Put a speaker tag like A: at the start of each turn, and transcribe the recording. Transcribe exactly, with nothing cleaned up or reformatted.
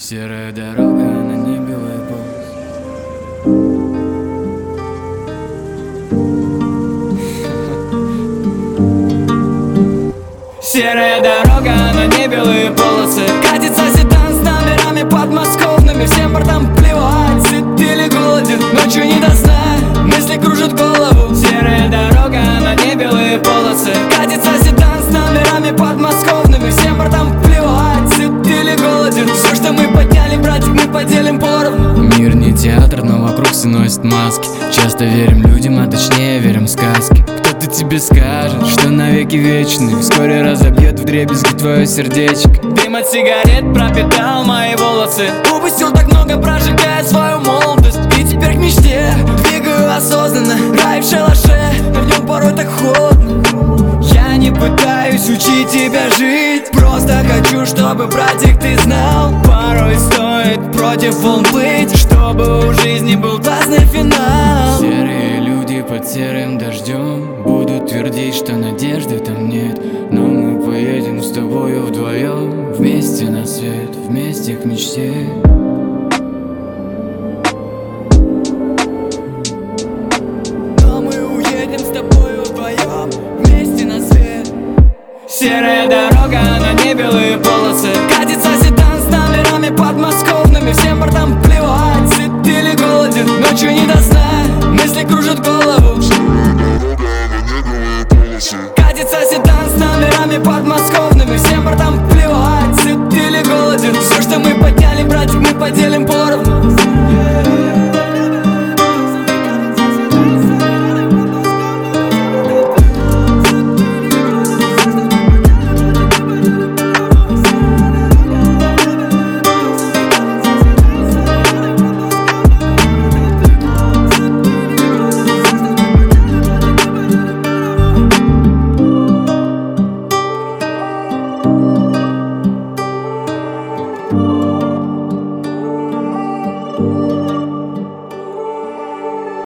A: Серая дорога, на ней белая полоса. Серая дорога, на ней белые полосы. Катится седан с номерами подмосковными. Всем бортам плевать, сыт или голоден, ночью не до сна, мысли кружат голову. Серая дорога, на ней белые полосы. Катится седан с номерами подмосковными. Всем бортам плевать, сыт или голоден. Все, что мы подняли, братик, мы поделим поровну. Мир не театр, но вокруг все носят маски. Часто верим людям, а точнее верим в сказки. Кто-то тебе скажет, что навеки вечный, вскоре разобьет вдребезги твое сердечко. Дым от сигарет пропитал мои волосы. Упустил так много, прожигая свою молодость. И теперь к мечте двигаю осознанно. Рай в шалаше, но в нем порой так холодно. Я не пытаюсь учить тебя жить, просто хочу, чтобы, братик, ты знал, порой стоит против волн плыть, чтобы у жизни был классный финал. Серые люди под серым дождем будут твердить, что надежды там нет, но мы поедем с тобою вдвоем, вместе на свет, вместе к мечте.